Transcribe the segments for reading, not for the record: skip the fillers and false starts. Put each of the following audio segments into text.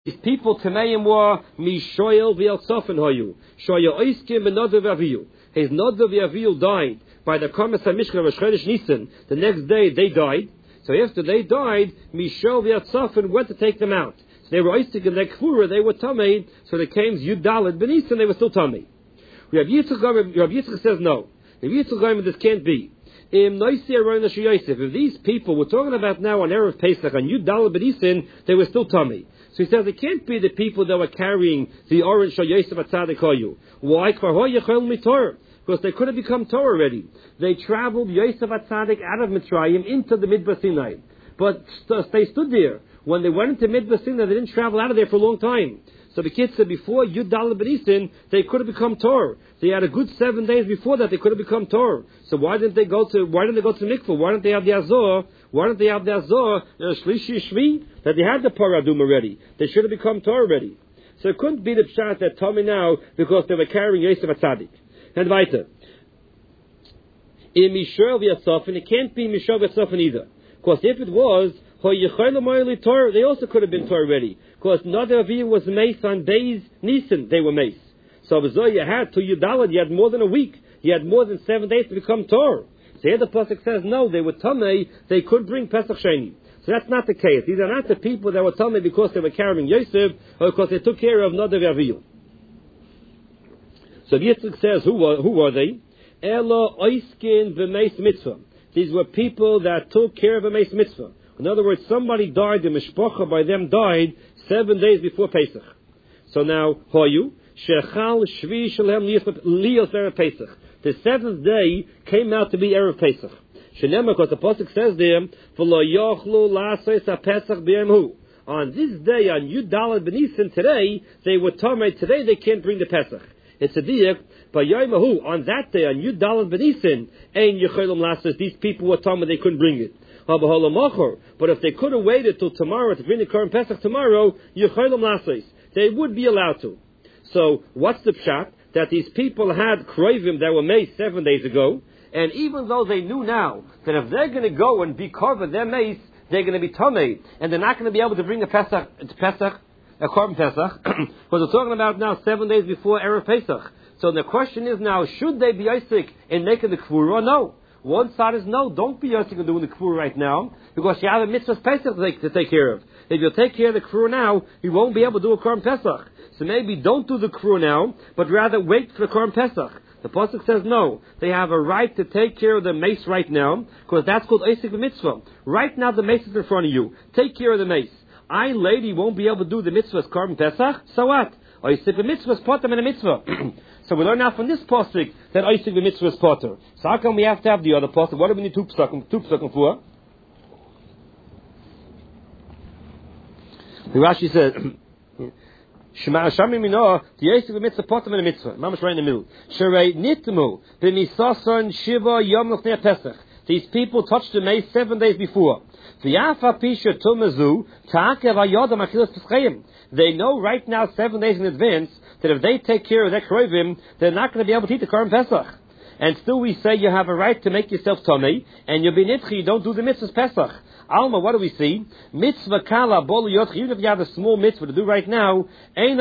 These people Tameim were Mishoyel v'Elsofen Hayu. Shoya Oiskim v'Nadav Aviyu. His Nadav Aviyu died by the Karmas HaMishkan of Chodesh Nisan. The next day they died. So after they died, Mishoyel v'Elsofen went to take them out. So they were Oistik in their Kvura, they were Tamei. So they came Yud Dalet B'Nisan, they were still Tamei. Rabbi Yitzchak says no. Rabbi Yitzchak says this can't be. If these people we're talking about now on Erev Pesach on Yud Dalet B'Nisan, they were still Tamei. So he says it can't be the people that were carrying the orange Shal Yosef Atzadik Hayu. Why? Because they could have become Torah already. They traveled Yosef Atzadik out of Mitzrayim into the Midbar Sinai. But they stood there. When they went into Midbar Sinai, they didn't travel out of there for a long time. So the kids said before Yud Dalet B'Nisan, they could have become Torah. They had a good 7 days before that, they could have become Torah. So why didn't they go to Mikvah? Why didn't they have the Azor? Why didn't they have the Azor, Shlishi Shvi, that they had the Paradum already? They should have become Torah already. So it couldn't be the Pshat that told me now because they were carrying Yosef Atzadik. And weiter. In Mishor v'Yatzofen, it can't be Mishor v'Yatzofen either. Because if it was, they also could have been Torah already. Because Nadav Avihu was mace on Beis Nisan, they were mace. So you had to Yudalad, you had more than a week. You had more than 7 days to become Torah. So here the Pasuk says, no, they were Tamei, they could bring Pesach Sheni. So that's not the case. These are not the people that were Tamei because they were carrying Yosef, or because they took care of Nadav Avihu. So Yitzchak says, who were they? Ela Oiskin v'Meis Mitzvah. These were people that took care of a Meis Mitzvah. In other words, somebody died, the Mishpacha by them died 7 days before Pesach. So now, Hoyu, Shechal Shvi Shalem Liyos Erev Pesach. The 7th day came out to be Erev Pesach. Shenema, because the Pasuk says there, V'lo yochlu la'asos ha'Pesach b'yemhu. On this day, on Yud Dalet B'Nisan, today, they were Tamei, today they can't bring the Pesach. It's a diak, B'yomahu, on that day, on Yud Dalet B'Nisan, Ein Yecholim la'asos, these people were Tamei, they couldn't bring it. But if they could have waited till tomorrow to bring the Korban Pesach tomorrow, they would be allowed to. So what's the pshat? That these people had Kroivim that were made 7 days ago, and even though they knew now that if they're going to go and be covered their mace, they're going to be Tomei, and they're not going to be able to bring a Korban Pesach, because we're talking about now 7 days before Erev Pesach. So the question is now, should they be Isaac in making the Kvura or no? One side is no, don't be Yosef and doing the Kvura right now, because you have a mitzvah Pesach to take care of. If you take care of the Kvura now, you won't be able to do a Korban Pesach. So maybe don't do the Kvura now, but rather wait for the Korban Pesach. The Pasuk says no, they have a right to take care of the mace right now, because that's called Osek Mitzvah. Right now the mace is in front of you. Take care of the mace. I, lady, won't be able to do the mitzvah's Korban Pesach, so what? Osek Mitzvah is potter in a mitzvah. So we learn now from this pasuk that Osek Mitzvah is potter. So how come we have to have the other pasuk? What do we need two psukim for? The Rashi says, Shema Shami Minah, the Osek Mitzvah potter in a mitzvah. Mamash right in the middle. Sherei Nitmu b'misason shiva yom l'fnei Pesach. These people touched the mace 7 days before. They know right now, 7 days in advance, that if they take care of their Krovim, they're not going to be able to eat the Korban Pesach. And still we say you have a right to make yourself Tomei, and you'll be Nitchi, you don't do the mitzvah's Pesach. Alma, what do we see? Mitzvah Kala, Bol Yotchi, even if you have a small mitzvah to do right now, you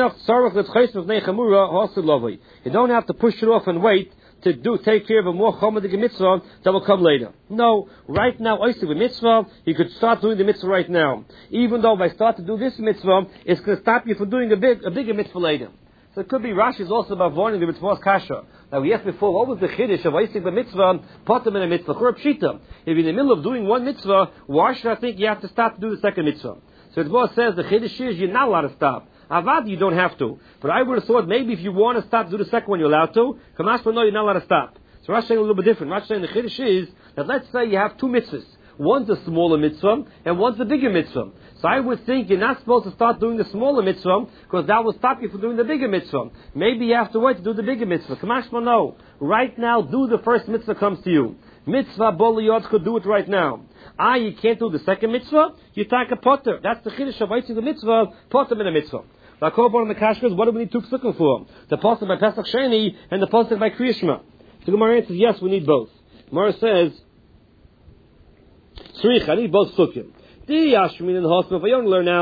don't have to push it off and wait to take care of a more chomadik mitzvah that will come later. No, right now, Osek mitzvah, you could start doing the mitzvah right now. Even though if I start to do this mitzvah, it's going to stop you from doing a bigger mitzvah later. So it could be Rashi is also about warning the mitzvah's kasha. Now we asked before, what was the chiddush of Osek mitzvah, potem in a mitzvah, chur pshita? If you're in the middle of doing one mitzvah, why should I think you have to stop to do the second mitzvah? So the Torah says the chiddush is you're not allowed to stop. Avad, you don't have to. But I would have thought maybe if you want to stop, do the second one, you're allowed to. Kamash, no, you're not allowed to stop. So Rashi saying a little bit different. Rashi saying the chiddush is that let's say you have two mitzvahs. One's a smaller mitzvah, and one's a bigger mitzvah. So I would think you're not supposed to start doing the smaller mitzvah, because that will stop you from doing the bigger mitzvah. Maybe you have to wait to do the bigger mitzvah. Kamash, no. Right now, do the first mitzvah comes to you. Mitzvah, boliyot, could do it right now. You can't do the second mitzvah, you take a potter. That's the chiddush of the mitzvah, potter in a mitzvah. The Kol in the Kashkas, what do we need two psukim for? The pasuk by Pesach Sheni and the pasuk by Kriya Shema. The Gemara answers, yes, we need both. Gemara says, Srich, I need both psukim. The Yashmin and the hospital, if I don't learn out,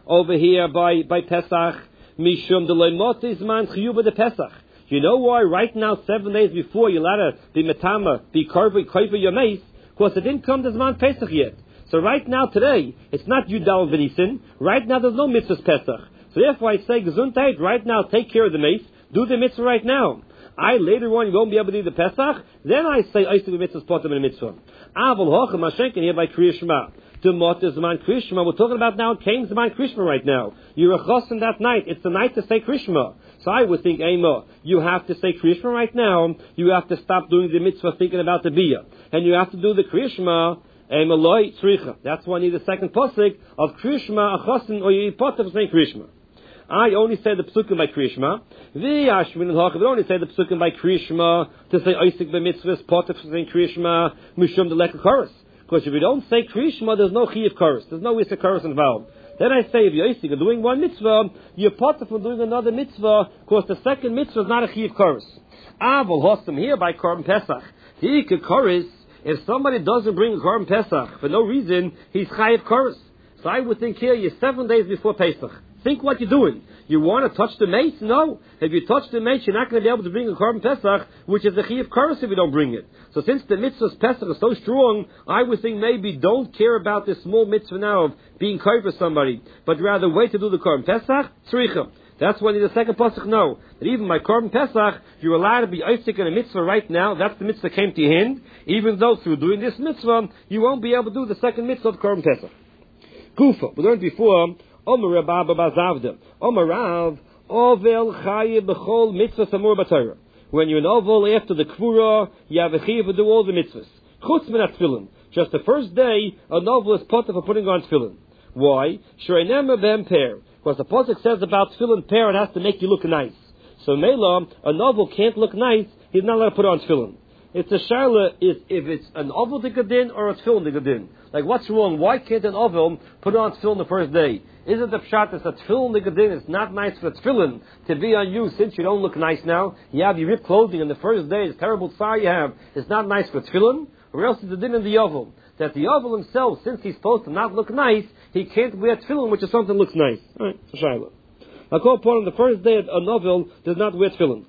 over here by Pesach. Mishum deloymot izman chiyuba de Pesach. You know why right now, 7 days before, you're allowed to be metama, be koiva your mace, because it didn't come to Zman Pesach yet. So right now, today, it's not Yudal V'Nisin. Right now, there's no mitzvahs Pesach. So therefore, I say, Gesundheit, right now, take care of the mace, do the mitzvah right now. Later on, you won't be able to do the Pesach, then I say, I see the mitzvahs potem in the mitzvah. Avol hochem Hashenkin here by Kriya Shema. Demot is Zman Krishma. We're talking about now, Kain Zman Krishma right now. You're a chosin that night. It's the night to say Krishma. So I would think, Ema, you have to say Krishma right now. You have to stop doing the mitzvah thinking about the biyah. And you have to do the Krishma, Ema loy tzricha. That's why I need the second pasuk of Krishma, a chosin, or you potter for saying Krishma. I only say the psukim by Krishma. V'yashmin and hachim, I only say the psukim by Krishma to say Isaac b'mitzvahs, potter for saying Krishma, mishum the leka chorus. Because if you don't say Krishma, there's no Chi of Chorus. There's no Issa Chorus involved. Then I say, if you're Isik and doing one mitzvah, you're potter from doing another mitzvah, because the second mitzvah is not a Chi of Chorus. Avol hostam here by Korban Pesach. The Ika Chorus, if somebody doesn't bring a Korban Pesach, for no reason, he's Chai of Chorus. So I would think here, you're 7 days before Pesach. Think what you're doing. You want to touch the mace? No. If you touch the mace, you're not going to be able to bring a Korban Pesach, which is the Chi of Chorus if you don't bring it. So since the mitzvah's Pesach is so strong, I would think maybe don't care about this small mitzvah now of being kind for somebody, but rather wait to do the Korban Pesach, tzricha. That's when in the second pasuk know that even by Korban Pesach, you're allowed to be Isaac in a mitzvah right now. That's the mitzvah came to your hand. Even though through doing this mitzvah, you won't be able to do the second mitzvah of Korban Pesach. Kufa, we learned before, Omer Rabba Bazavda, Omer Rav, Ovel Chaye B'chol Mitzvah Samur B'Torah. When you're an oval after the Kvura, you have a Chaye to do all the mitzvahs. Chutz min tefillin. Just the first day, a novel is potter for putting on tefillin. Why? Shreinem B'hem Per. Because the pasuk says about tefillin Per, it has to make you look nice. So Mela, a novel can't look nice, he's not allowed to put on tefillin. It's a shaila if it's an oval digadin or a tefillin digadin. Like, what's wrong? Why can't an oval put on tefillin the first day? Isn't the pshat that's a tefillin digadin? It's not nice for tefillin to be on you since you don't look nice now. You have your ripped clothing and the first day, it's terrible tsar you have. It's not nice for tefillin. Or else it's the din in the oval. That the oval himself, since he's supposed to not look nice, he can't wear tefillin, which is something that looks nice. Alright, so shaila. I'll call upon him the first day a novel does not wear tefillin.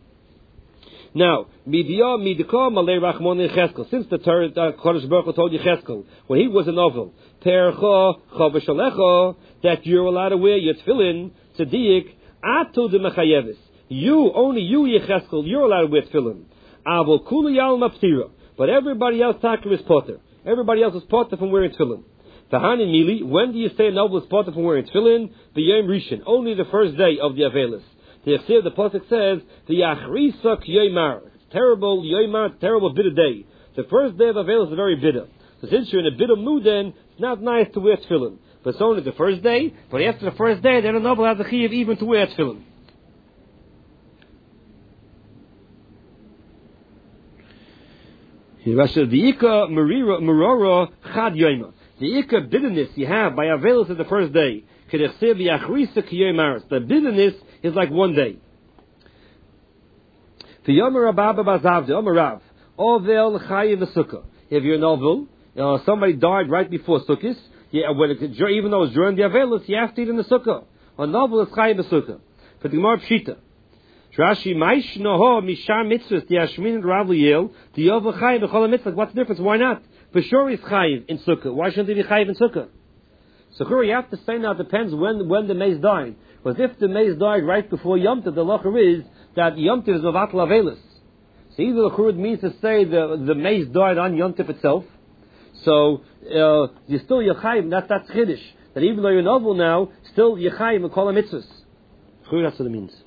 Now, since the Kodesh Baruch Hu told Yecheskel, when he was a novel, that you're allowed to wear your tefillin, tzediyik, atu de mechayevis. Only you, Yecheskel, you're allowed to wear tefillin. Avol kuli yal maptira. But everybody else, Taka is potter. Everybody else is potter from wearing tefillin. Tahani Mili, when do you say a novel is potter from wearing tefillin? B'yom Rishon, only the first day of the Avelis. The pasuk says, the Yachrisak Yoymar. It's terrible, Yoymar, terrible bitter day. The first day of Avelis is very bitter. So since you're in a bitter mood then, it's not nice to wear tefillin. But it's only the first day, but after the first day, then a noble has the chiyuv even to wear tefillin. The Ika Merora Chad Yoymar. The Ika bitterness you have by Avelis is the first day. The bitterness is like 1 day. If you're an oval, somebody died right before Sukkot, even though it's during the Avelis, you have to eat in the Sukkah. A novel is Chayiv Sukkah. For the Gemara Pshita. Rashi Maish Noho Mishar Mitzvahs the Yashmin and Rav Liel the Yovel Chayiv B'Chol Mitzvah. What's the difference? Why not? For sure he's Chayiv in Sukkah. Why shouldn't he be Chayiv in Sukkah? So here you have to say now it depends when the mace died. Because if the mace died right before Yom Tov, the lacher is that Yom Tov is Mavat Lavelis. So either the Churud means to say the mace died on Yom Tov itself. So you're still Yechayim, that's Chiddush. That even though you're novel now, still Yechayim and Kol HaMitzvahs. Churud, that's what it means.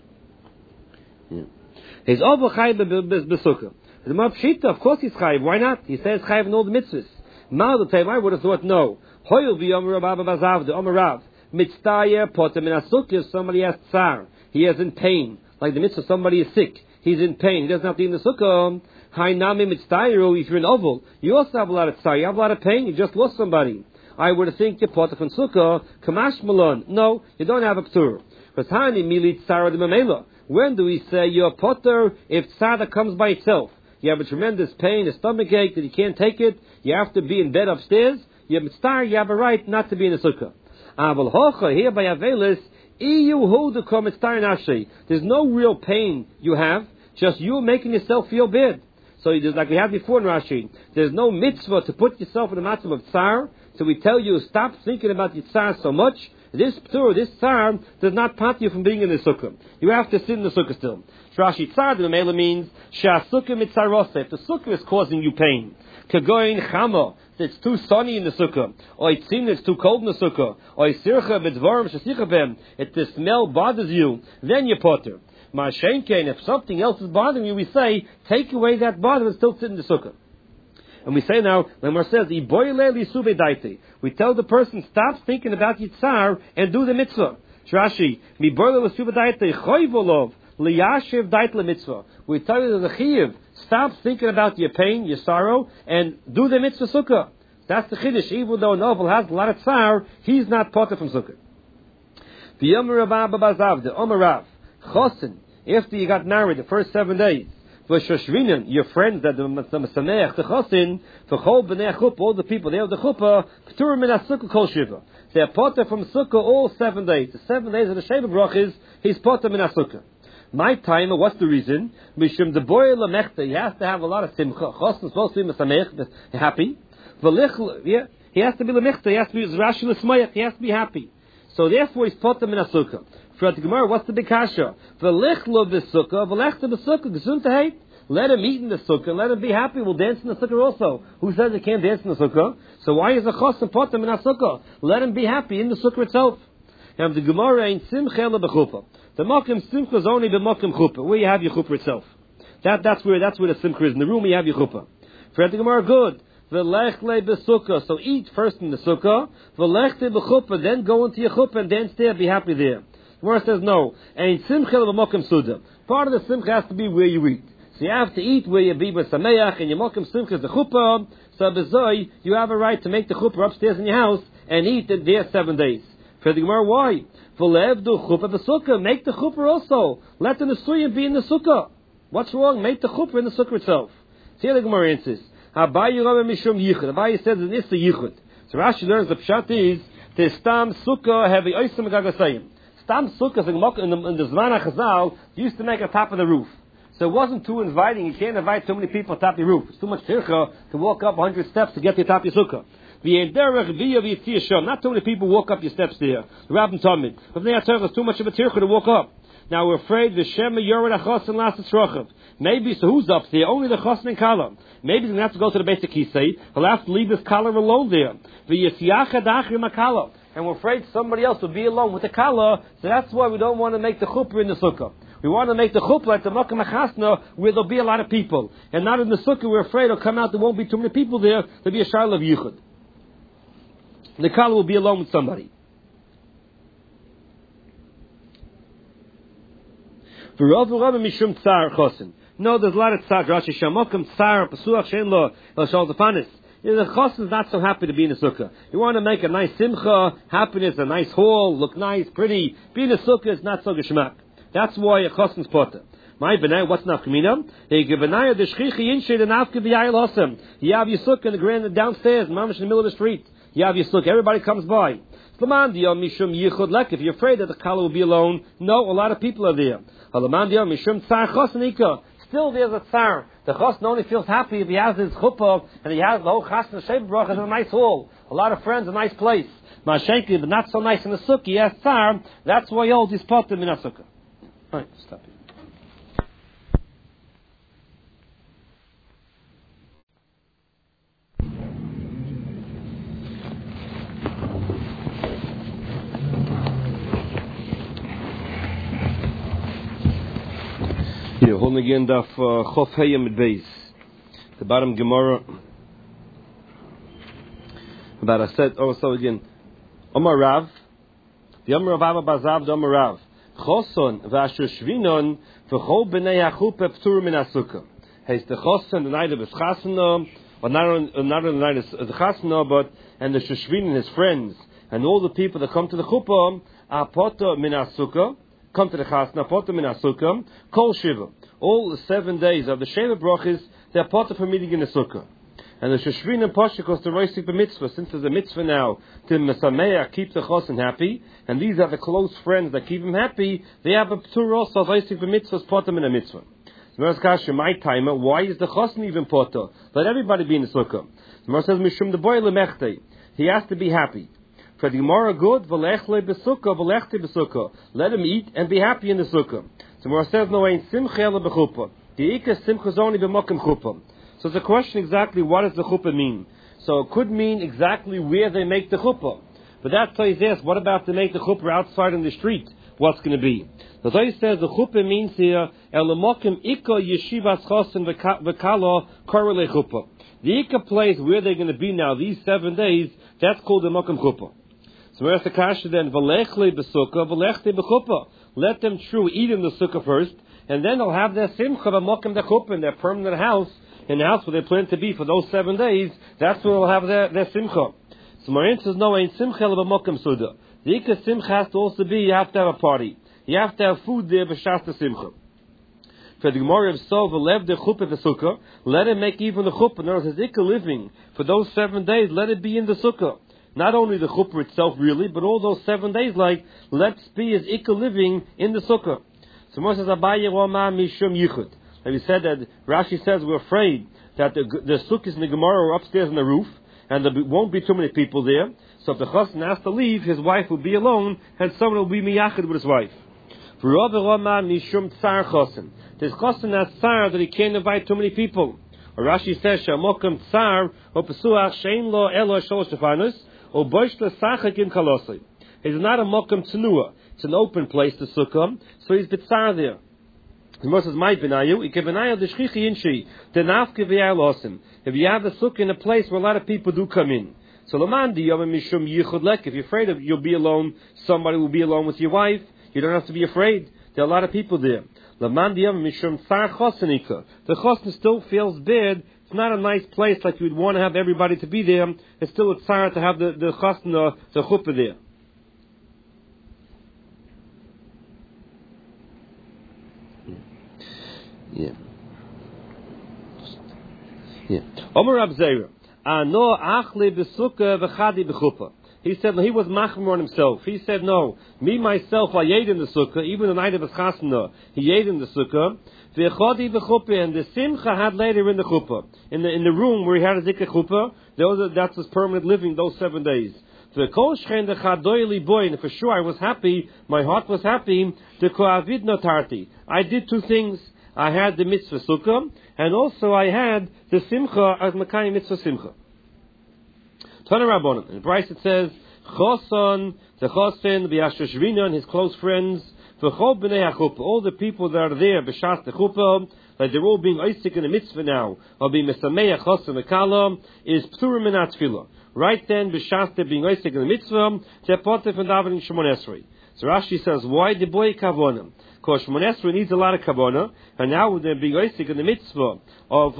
He's over Chayim b'Sukkah. The Mapshita, of course he's Chayim. Why not? He says Chayim in all the mitzvahs. Mal the time I would have thought no. Hoyel v'yomer Rabba Bazav the Omer Rav Mitztayer Potem in Asukah. Somebody has tsar. He is in pain. Like the mitzvah, somebody is sick. He's in pain. He doesn't have to eat in the sukkah. Hainami Mitztayeru. If you're an oval, you also have a lot of tsar. You have a lot of pain. You just lost somebody. I would think you're potter from sukkah. Kamash Malon. No, you don't have a ptur. Because Hani Milit Tsar de Mamela. When do we say you're potter if tsar that comes by itself? You have a tremendous pain, a stomach ache that you can't take it. You have to be in bed upstairs. You have a right not to be in the sukkah. Aval hocha here by Avelis, there's no real pain you have, just you making yourself feel bad. So like we had before in Rashi, there's no mitzvah to put yourself in a matzah of tsar. So we tell you, stop thinking about your tsar so much. This tsar does not pat you from being in the sukkah. You have to sit in the sukkah still. Rashi tsar the Mela means sha'sukkah mitzarosef. The sukkah is causing you pain. Kagoin chama. It's too sunny in the sukkah. Or it's too cold in the sukkah. Or if the smell bothers you, then you're potter. Ma'ashenkein, if something else is bothering you, we say, take away that bother and still sit in the sukkah. And we say now, Lemar says, we tell the person, stop thinking about Yitzhar and do the mitzvah. Rashi, we tell you the chiyuv, stop thinking about your pain, your sorrow, and do the mitzvah sukkah. That's the chiddush. Even though Novel has a lot of tsar, he's not potter from sukkah. The Omer Rav, Chosin, after you got married the first 7 days, V'shoshrinan, your friends that the Masamech, the Chosin, V'chol b'nei chuppah, all the people there of the chuppah, P'tur min ha-sukkah kol shiva. They're potter from sukkah all 7 days. The 7 days of the Sheva Brachas, he's potter min ha-sukkah. My time, what's the reason? Mishum the boy lamechta, he has to have a lot of simcha. Chosin is supposed to be Masamech, happy. V'lich, yeah, he has to be lamechta, he has to be Rashi l'smayach, he has to be happy. So therefore he's potter min ha-sukkah. For the Gemara, what's the big kasha? V'lichlo b'sukkah, v'lechta b'sukkah, gesundheit. Let him eat in the sukkah, let him be happy, we'll dance in the sukkah also. Who says he can't dance in the sukkah? So why is a chos and potem in a sukkah? Let him be happy in the sukkah itself. And the Gemara ain't simcha la b'chuppah. The mokim simcha is only the mokim chuppah, where you have your chuppah itself. That's where the simcha is. In the room you have your chuppah. For the Gemara, good. V'lechle b'sukkah. So eat first in the sukkah. V'lechte b'chuppah. Then go into your chuppah and dance there, be happy there. The Gemara says no. And simcha b'mokim suda. Part of the simcha has to be where you eat. So you have to eat where you be with sameach, and your mokim simcha is the chuppah. So bezoi, you have a right to make the chuppah upstairs in your house and eat it there 7 days. For the Gemara, why? V'levdu chuppah b'sukkah. Make the chuppah also. Let the nesuyim be in the sukkah. What's wrong? Make the chuppah in the sukkah itself. So here the Gemara answers. Abayi Rabbi Mishum Yichud. Abayi says it's the Yichud. So Rashi learns the pshat is the stam sukkah have a oisam gagasayim. Stam sukkahs in the Zman HaChazal used to make a top of the roof. So it wasn't too inviting. You can't invite too many people on top of your roof. It's too much tircha to walk up 100 steps to get to the top of your sukkah. Not too many people walk up your steps there. The Rabbin told me. But it's too much of a tircha to walk up. Now we're afraid the Shema Yored HaChos and Lasset Shrochav. Maybe, so who's up there? Only the Chos and Kala. Maybe he's going to have to go to the basic Kisei. He'll have to leave his Kala alone there. And we're afraid somebody else will be alone with the Kala. So that's why we don't want to make the Chuppah in the Sukkah. We want to make the Chuppah at the Makkah Machasna where there'll be a lot of people. And not in the Sukkah, we're afraid it'll come out, there won't be too many people there. There'll be a Shiloh of Yichud. The Kala will be alone with somebody. No, there's a lot of tzar. Rashi Shamokim tzar pasuach shein lo el shal zapanis. The chos is not so happy to be in a sukkah. You want to make a nice simcha, happiness, a nice hall, look nice, pretty. Being in a sukkah is not so geshmak. That's why a chos is potter. My benay, what's nafkamina? He give benay the shchichi yinshe the nafka v'yayil hosem. You have your sukkah in the grand downstairs, mamish in the middle of the street. You have your sukkah. Everybody comes by. If you're afraid that the kala will be alone, no, a lot of people are there. Still there's a tsar. The chos only feels happy if he has his chuppah and he has the whole chas and sheva brachas in a nice hall. A lot of friends, a nice place. Ma'ashenki, but not so nice in the sukkah. He has tsar. That's why he holds his potter in a sukkah. Alright, stop it. Here, holding again daf Chof Hayim at Beis. The bottom Gemara. About I said also again. Omar Rav. The Omar Rav Abba Bazav. The Omar Rav. Choson v'asher shvinon v'chol b'nei hachuppah p'tur min hasukah. He's the choson the night of his chasana, or not on the night of the chasana, but and the shvinon his friends and all the people that come to the chuppah are potter min hasukah. Come to the chasna, potter min hasukah, kol shiva. All the 7 days of the Sheva Brachas, they're potter for meeting in the sukkah. And the Sheshvin and Pashikos, the Reisik b'mitzvah, since there's a mitzvah now to Mesameach, keep the Chosin happy, and these are the close friends that keep him happy, they have a P'tur also of Reisik b'mitzvah, Potem in a mitzvah. My timer, why is the Chosin even Potter? Let everybody be in the Sukkah. The Gemara says, Mishum the boy lemechte. He has to be happy. For the Gemara good, v'lechle b'sukkah, v'lechte b'sukkah. Let him eat and be happy in the Sukkah. The Gemara says, no, ain't simcha ele b'chuppah. The Ika simcha is only b'mokim chuppah. So it's a question exactly what does the chuppah mean. So it could mean exactly where they make the chuppah. But that's why he's asked, what about to make the chuppah outside in the street? What's going to be? The Torah says the chuppah means here, elamokim ika yeshivas chosin v'kala korele chuppah. The ika place where they're going to be now, these 7 days, that's called the mokim chuppah. So where's the kasha then? V'lechle b'sukkah, v'lechte b'chuppah. Let them true eat in the sukkah first, and then they'll have their simcha v'mokim the chuppah in their permanent house, in the house where they plan to be for those 7 days. That's where they'll have their simcha. So Marin says, no, ain't simcha l'b'mokim suda. The ikka simcha has to also be, you have to have a party. You have to have food there, b'shas the simcha. For the Gemara of Sov, lev the chuppah the sukkah, let him make even the chuppah. In other words, his ikka living for those 7 days, let it be in the sukkah. Not only the chuppah itself really, but all those 7 days, like, let's be his ikka living in the sukkah. So Gemara says, Abaye Rama Mishum Yichud. And we said that, Rashi says we're afraid that the sukkahs in the Gemara are upstairs on the roof, and there won't be too many people there. So if the chassan has to leave, his wife will be alone, and someone will be miyachid with his wife. There's chassan has tsar that he can't invite too many people. Or Rashi says, Shamokam tsar, or pesuach shein lo elo sholosh tefanos, or boish lesachak im kalosai. It's not a mokam tzenua. It's an open place to sukkah, so he's bitzar there. The Gemara says, "My benayu, ikebenayu the shchichi inshi, the nafke v'yalosim." If you have the sukkah in a place where a lot of people do come in, so lamandi yom mishum yichud lek. If you're afraid of you'll be alone, somebody will be alone with your wife. You don't have to be afraid. There are a lot of people there. Lamandi yom mishum tsar chosanika. The chosan still feels bad. It's not a nice place like you'd want to have everybody to be there. It's still a tsar to have the chosan, the chuppah there. Omer Rab Zera, Ano achle b'sukkah v'chadi b'chuppah. He said he was machmir on himself. He said, no, me myself I ate in the sukkah, even the night of his chasna, he ate in the sukkah. V'chadi b'chuppah, and the simcha had later in the chuppah, in the room where he had a zikah chuppah. That's his permanent living those 7 days. V'kol shchen dechadoyli boy, and for sure I was happy. My heart was happy. The koavid notarti. I did 2 things. I had the mitzvah sukkah, and also I had the simcha as Makayim mitzvah simcha. Tana Rabbanon. In the price it says, Choson, the Chosin, the Ashashvina, and his close friends, V'chol b'nei HaChuppah, all the people that are there, b'shas the Chuppah, like they're all being oisik in the mitzvah now, or being Mesameach, Chosin, V'kala, is P'turim min HaTfilah. Right then, b'shas they're being oisik in the mitzvah, they're potter from davening Shemon Esrei. So Rashi says, why the boy kavonah? Because Shemon Esrei needs a lot of kavonah, and now they're being oisik in the mitzvah of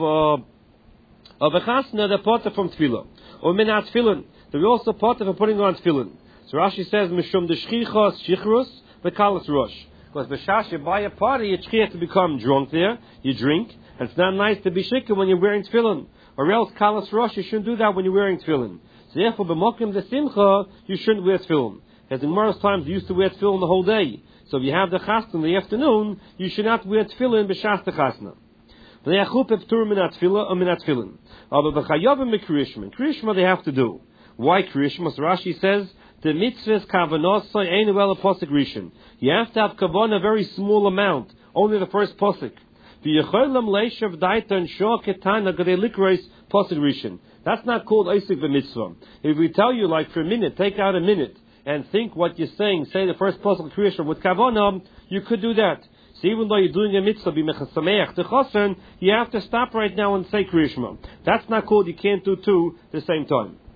a chasna, they're potter from tefillah. Or minat tefillin, they're also potter from putting on tefillin. So Rashi says, Mishum the shchichos shichrus v'kalas rosh. Because b'shash you buy a party, you have to become drunk there, you drink, and it's not nice to be shikah when you're wearing tefillin. Or else kalas rosh, you shouldn't do that when you're wearing tefillin. So therefore, b'mokim the simcha, you shouldn't wear tefillin. As in Gemara's times, they used to wear tefillin the whole day. So if you have the chasna in the afternoon, you should not wear tefillin b'shas the chasna. They have p'tur minat tefillah or minat tefillin. Aber b'chayavim b'kriyishma. Kriyishma they have to do. Why kriyishma? So Rashi says, the mitzvahs kavanosai ein well a posik rishon. You have to have kavanah a very small amount, only the first posik. V'yecholam leishav daita and shor ketana gadei likreis posik rishon. That's not called oisik b'mitzvah. If we tell you, like for a minute, take out a minute, and think what you're saying, say the first posik kriyishma with kavanah, you could do that. So even though you're doing a mitzvah, b'mechasameach techosen, you have to stop right now and say kriyishma. That's not called, you can't do 2 at the same time.